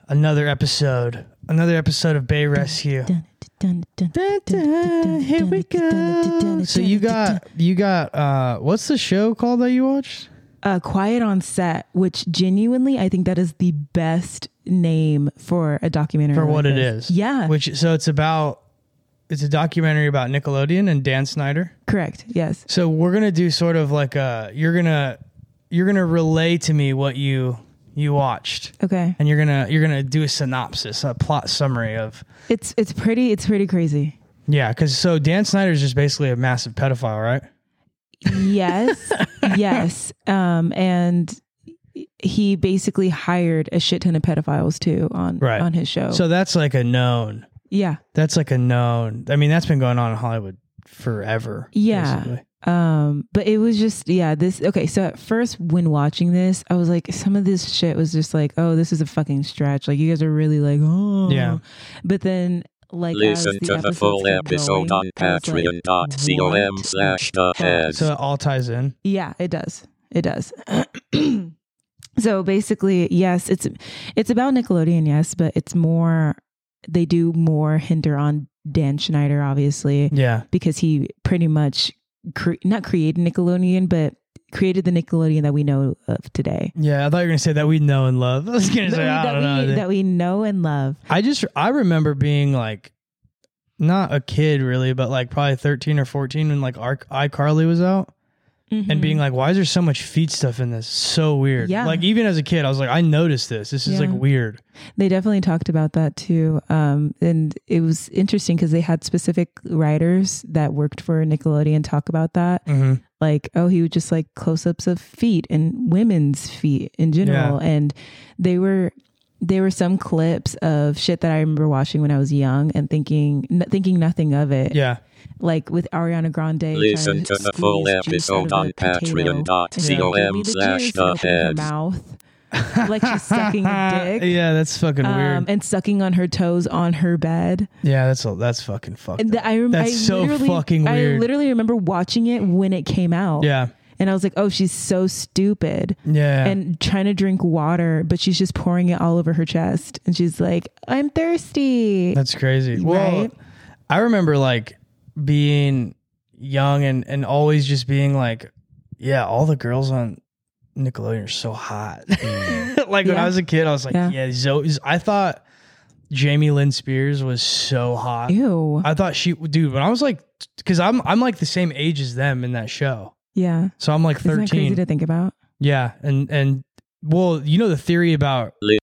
Another episode of Bay Rescue. Here we go. So you got what's the show called that you watched? Quiet on Set, which genuinely I think that is the best name for a documentary for like what this. It is. Yeah. It's a documentary about Nickelodeon and Dan Snyder. Correct. Yes. So we're gonna do sort of like you're gonna relay to me what you watched. Okay. And you're gonna do a synopsis, a plot summary of. It's pretty crazy. Yeah, because so Dan Snyder is just basically a massive pedophile, right? Yes. Yes. And he basically hired a shit ton of pedophiles too on his show. So that's like a known. Yeah. That's like a known. I mean, that's been going on in Hollywood forever. Yeah. Basically. But it was just, this, okay. So at first when watching this, I was like, some of this shit was just like, oh, this is a fucking stretch. Like you guys are really like, oh, yeah. But then like, listen to the full episode on patreon.com/thehead. So it all ties in. Yeah, it does. It does. So basically, yes, it's about Nickelodeon. Yes. But it's more, they do more hinder on Dan Schneider, obviously. Yeah. Because he pretty much not created Nickelodeon, but created the Nickelodeon that we know of today. Yeah, I thought you were going to say that we know and love. I was going to say, I don't know. That we know and love. I remember being like, not a kid really, but like probably 13 or 14 when like iCarly was out. Mm-hmm. And being like, why is there so much feet stuff in this? So weird. Yeah. Like even as a kid, I was like, I noticed this. This is like weird. They definitely talked about that too. And it was interesting because they had specific writers that worked for Nickelodeon talk about that. Mm-hmm. Like, oh, he would just like close-ups of feet and women's feet in general. Yeah. And there were some clips of shit that I remember watching when I was young and thinking nothing of it. Yeah. Like with Ariana Grande. Listen to the full episode on patreon.com/thehead. Mouth. Like she's sucking a dick. Yeah, that's fucking weird. And sucking on her toes on her bed. Yeah, that's fucking fucked. That's so fucking weird. I literally remember watching it when it came out. Yeah. And I was like, oh, she's so stupid. Yeah. And trying to drink water, but she's just pouring it all over her chest. And she's like, I'm thirsty. That's crazy. Right? Well, I remember like being young and always just being like, yeah, all the girls on Nickelodeon are so hot. Like when I was a kid, I was like, I thought Jamie Lynn Spears was so hot. Ew. I thought when I was like, because I'm like the same age as them in that show. Yeah. So I'm like 13. Isn't that crazy to think about? Yeah. And well, you know the theory about